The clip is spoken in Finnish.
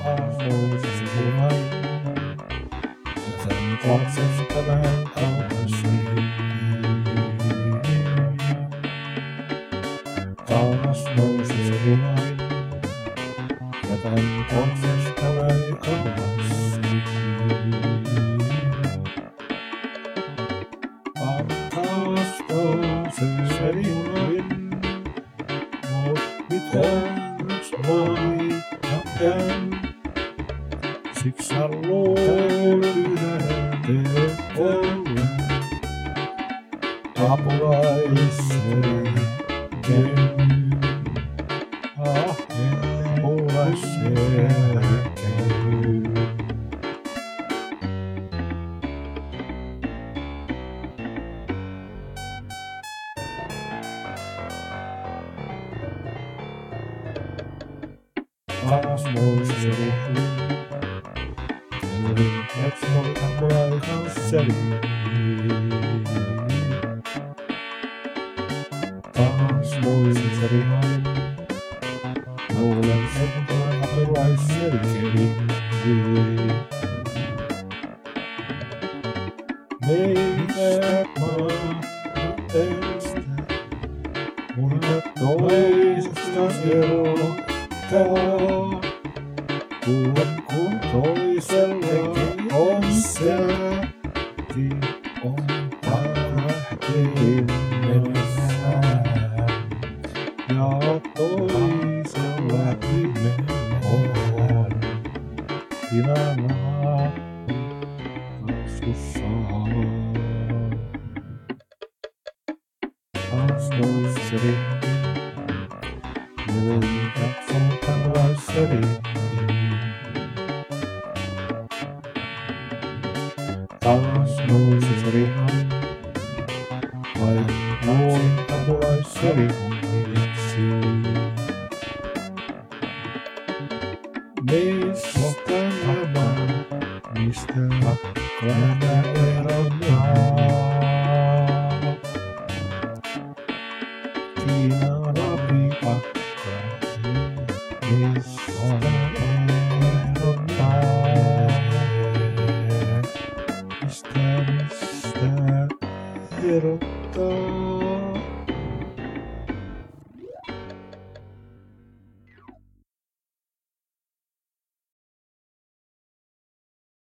nousisi vain. Ja sen katsettavan aukasi. Taas nousisi vain. Ja tämän katsettavan aukasi. Taas nousisi vain. Mut mitäs voi nähdään? Siksi haluan yhden ollen apulaisen käyn. Apulaisen käyn. Taas nousisi vain. Katson apulaiseni. Taas nousisi vain. Luulen sen apulaiseni. Meidät maailmasta muita toisesta erottaa. Kun toisellakin on sääti, on parahtiin mennessään. Ja toisella pimeä on ilanaa taskussaan. Taas nousisi, minun katson apulaiseni. Taas nousisi vain, vain luin apulaiseni yksin. Mistä nämä eronnaa? Kiina läpi pakkaisi, mistä eronnaa? Mistä erottaa?